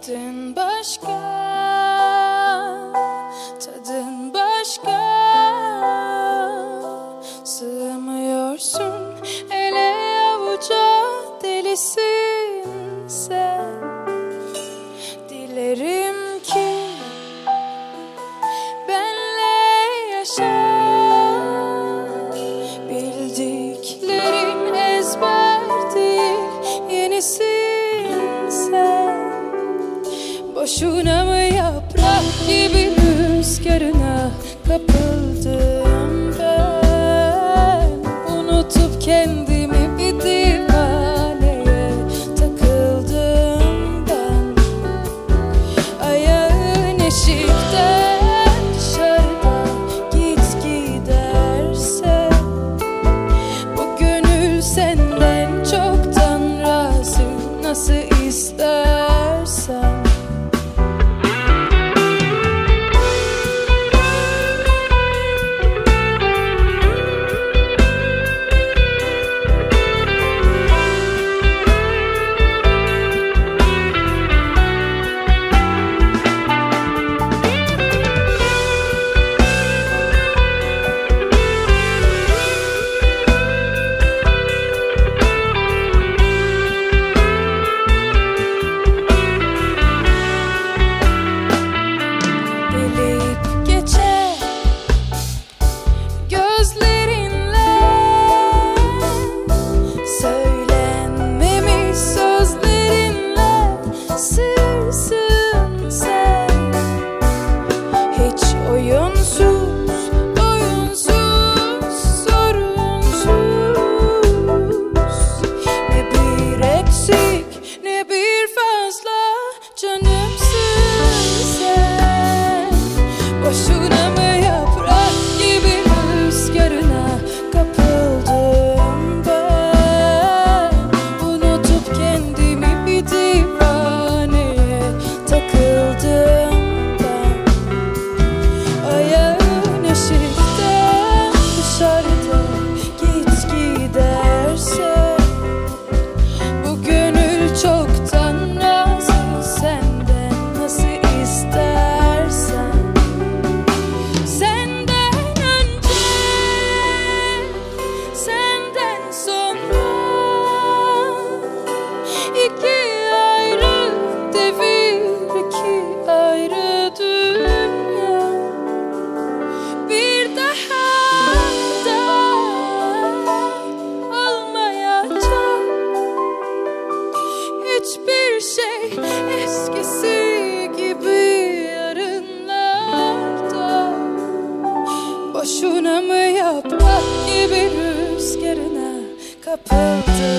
Şeklin başka, tadın başka. Sığmıyorsun ele avuca, delisin sen. Dilerim ki benle yaşa. Bildiklerin ezber değil, yenisin sen. Boşuna mı yaprak gibi rüzgarına kapıldım ben? Unutup kendimi bir divaneye takıldım ben. Ayağın eşikten dışarıda git giderse, bu gönül senden çoktan razı, nasıl istersen. Boşuna mı yaprak gibi rüzgarına kapıldım ben? Unutup kendimi bir divaneye takıldım ben. Ayağın eşikten dışarıda git giderse, bu gönül çoktan razı, senden nasıl istersen. İki ayrı devir, iki ayrı dünya. Bir daha da olmayacak hiçbir şey eskisi gibi yarınlarda. Boşuna mı yaprak gibi rüzgarına kapıldım